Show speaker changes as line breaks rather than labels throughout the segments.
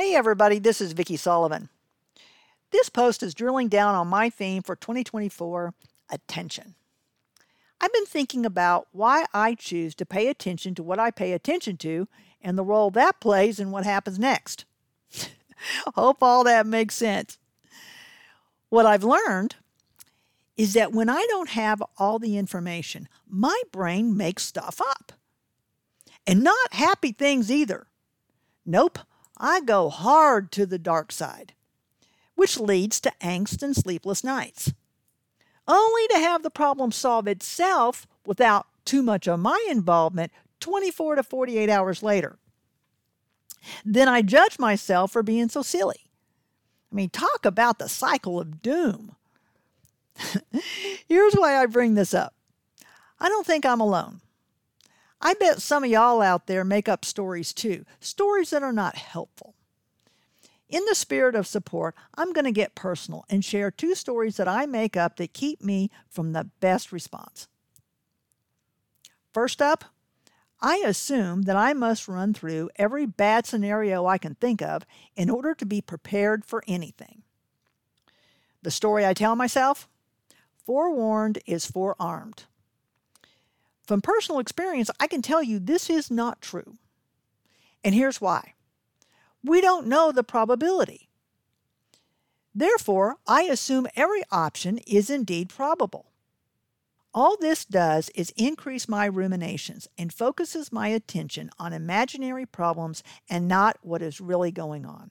Hey everybody, this is Vicki Sullivan. This post is drilling down on my theme for 2024, attention. I've been thinking about why I choose to pay attention to what I pay attention to and the role that plays in what happens next. Hope all that makes sense. What I've learned is that when I don't have all the information, my brain makes stuff up. And not happy things either. Nope. I go hard to the dark side, which leads to angst and sleepless nights, only to have the problem solve itself without too much of my involvement 24 to 48 hours later. Then I judge myself for being so silly. Talk about the cycle of doom. Here's why I bring this up. I don't think I'm alone. I bet some of y'all out there make up stories too, stories that are not helpful. In the spirit of support, I'm going to get personal and share 2 stories that I make up that keep me from the best response. First up, I assume that I must run through every bad scenario I can think of in order to be prepared for anything. The story I tell myself? Forewarned is forearmed. From personal experience, I can tell you this is not true. And here's why. We don't know the probability. Therefore, I assume every option is indeed probable. All this does is increase my ruminations and focuses my attention on imaginary problems and not what is really going on.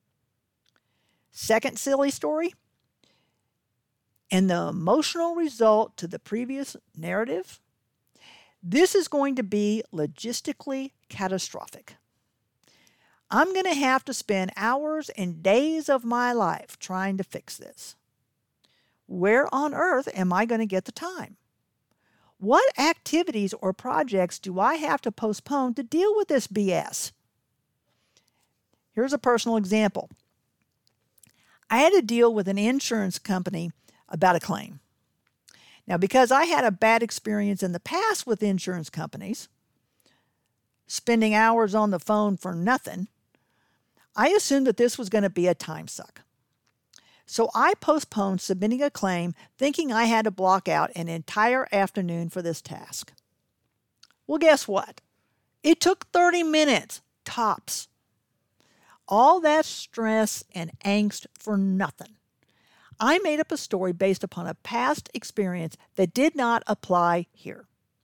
Second silly story. And the emotional result to the previous narrative? This is going to be logistically catastrophic. I'm going to have to spend hours and days of my life trying to fix this. Where on earth am I going to get the time? What activities or projects do I have to postpone to deal with this BS? Here's a personal example. I had to deal with an insurance company about a claim. Now, because I had a bad experience in the past with insurance companies, spending hours on the phone for nothing, I assumed that this was going to be a time suck. So I postponed submitting a claim, thinking I had to block out an entire afternoon for this task. Well, guess what? It took 30 minutes, tops. All that stress and angst for nothing. I made up a story based upon a past experience that did not apply here.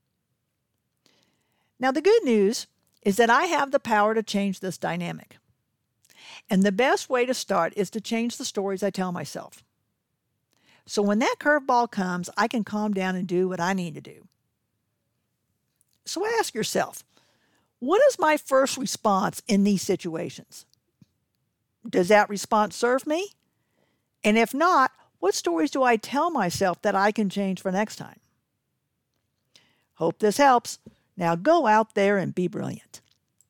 Now, the good news is that I have the power to change this dynamic. And the best way to start is to change the stories I tell myself. So when that curveball comes, I can calm down and do what I need to do. So ask yourself, what is my first response in these situations? Does that response serve me? And if not, what stories do I tell myself that I can change for next time? Hope this helps. Now go out there and be brilliant.